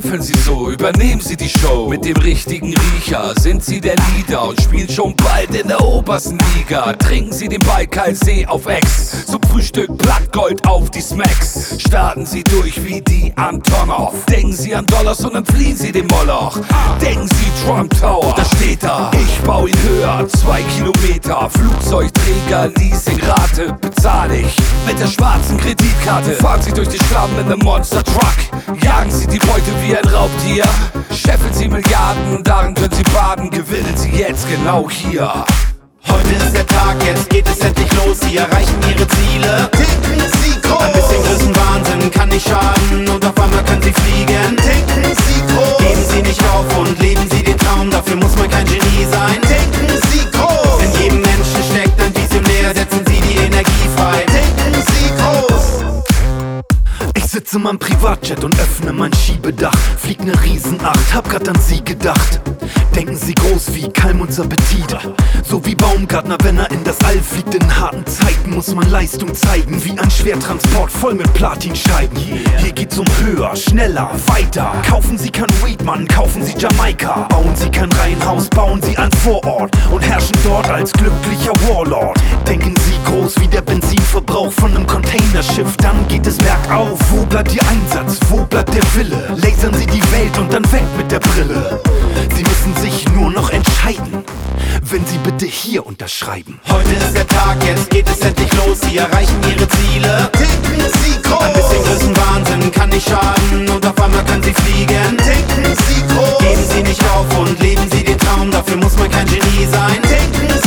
Lächeln Sie so, übernehmen Sie die Show. Mit dem richtigen Riecher sind Sie der Leader und spielen schon bald in der obersten Liga. Trinken Sie den Baikalsee auf Ex, zum Frühstück Blattgold auf die Smacks. Starten Sie durch wie die Antonov. Denken Sie an Dollars und dann fliehen Sie den Moloch. Denken Sie Trump Tower, da steht er. Ich bau ihn höher, 2 Kilometer. Flugzeugträger, Leasingrate bezahl ich mit der schwarzen Kreditkarte. Fahren Sie durch die Schlamm in einem Monster Truck. Jagen Sie die Beute wie ein Raubtier. Scheffeln Sie Milliarden, darin können Sie baden. Gewinnen Sie jetzt genau hier. Heute ist der Tag, jetzt geht es endlich los. Sie erreichen ihre Ziele. Denken Sie groß. Ein bisschen Größenwahnsinn kann nicht schaden und auf einmal können Sie fliegen. Denken Sie groß. Geben Sie nicht auf und leben Sie den Traum, dafür muss man kein Genie sein. Denken Sie groß. In jedem Menschen steckt ein Visionär, setzen Sie die Energie frei. Denken Sie groß. Ich sitze in meinem Privatjet und öffne mein Schiebedach. Flieg ne Riesenacht, hab grad an Sie gedacht. Denken Sie groß wie Kalmunds Appetit. So wie Baumgartner, wenn er in das All fliegt. In harten Zeiten muss man Leistung zeigen. Wie ein Schwertransport voll mit Platinscheiben. Hier geht's um höher, schneller, weiter. Kaufen Sie kein Weed, Mann, kaufen Sie Jamaika. Bauen Sie kein Reihenhaus, bauen Sie ein Vorort. Und herrschen dort als glücklicher Warlord. Denken Sie groß wie der Benzinverbrauch von einem Containerschiff. Dann geht es bergauf. Wo bleibt Ihr Einsatz? Wo bleibt der Wille? Lasern Sie die Welt und dann weg mit der Brille. Sie müssen sich nur noch entscheiden, wenn Sie bitte hier unterschreiben. Heute ist der Tag, jetzt geht es endlich los. Sie erreichen ihre Ziele. Denken Sie groß. Ein bisschen Größenwahnsinn kann nicht schaden und auf einmal können Sie fliegen. Denken Sie groß. Geben Sie nicht auf und leben Sie den Traum, dafür muss man kein Genie sein. Denken